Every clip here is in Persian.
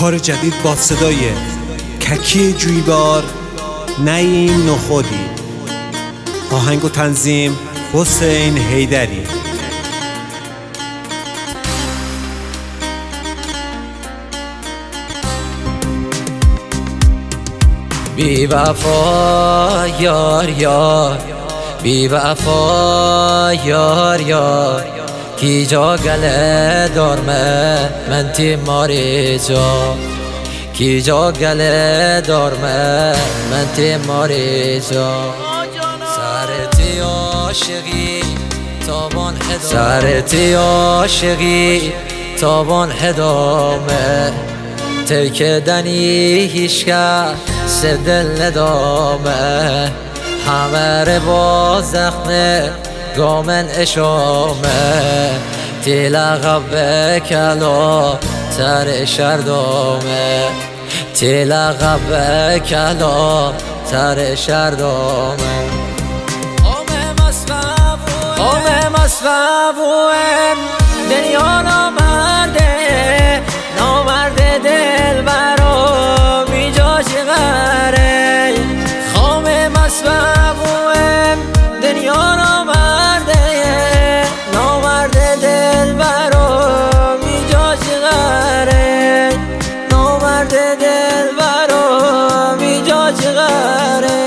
کار جدید با صدای ککی جویبار نعیم نخودی، آهنگ و تنظیم حسین حیدری. بی وفا یار یار، بی وفا یار یار، کی جا گله دارمه من تی ماری جا، کی جا گله دارمه من تی ماری جا. سرتی عاشقی تابان هدامه، سرتی عاشقی تابان هدامه، ترک دنی هیچ کس دل ندامه، همه با زخم گامن اشامه، تلقب کلا تر شردامه، تلقب کلا تر شردامه. قوم مصفوم دنیا نامرده، نامرده دل برا میجا چغره، قوم مصفوم دنیا نامرده، نامرده دل برا میجا چغره، نامرده دل برا میجا چغره.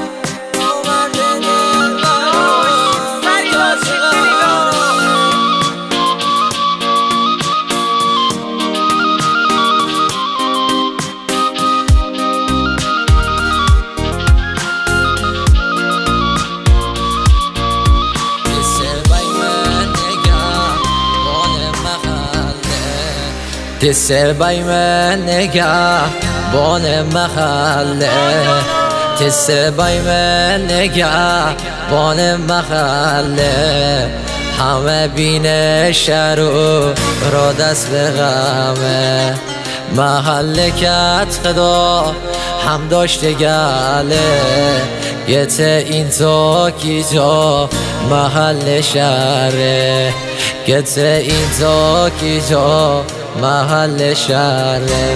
دست بای من نگه بان محله، دست بای من نگه بان محله، همه بین شروع را دست به غمه، محله کت خدا هم داشته گله، گت این تا کی جا محل شهره، گت این تا کی جا محل شهره.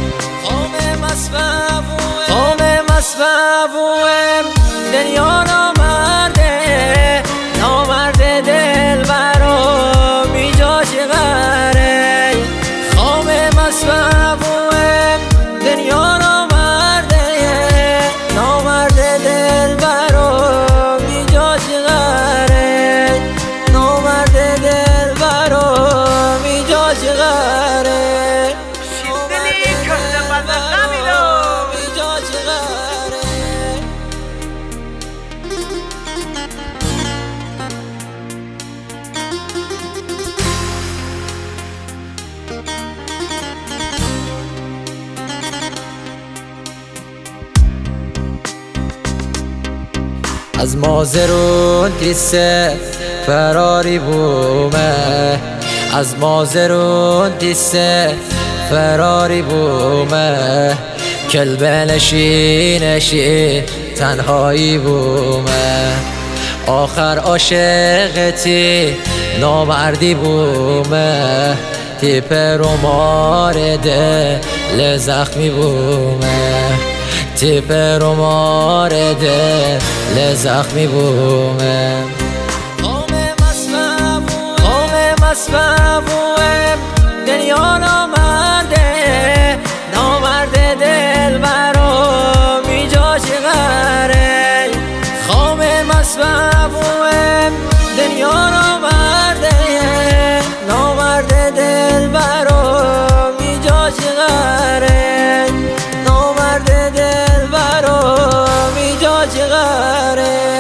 قوم مصفوم دنیا نامرده، نامرده دل برا میجا چغره، قوم مصفوم دنیا نامرده، نامرده دل برا میجا چغره، نامرده دل برا میجا چغره. از مازرون دیسه فراری بومه، از مازرون دیسه فراری بومه، کلبه نشی تنهایی بومه، آخر عاشقتی نامردی بومه، تیپ رو مارده لزخمی بومه، تیپ رو مارده لزخمی بومه. قوم مصفوم دنیا نامرده، نامرده دل برا میجا چغره، قوم مصفوم دنیا نامرده، نامرده دل برا میجا چغره، نامرده دل برا میجا چغره.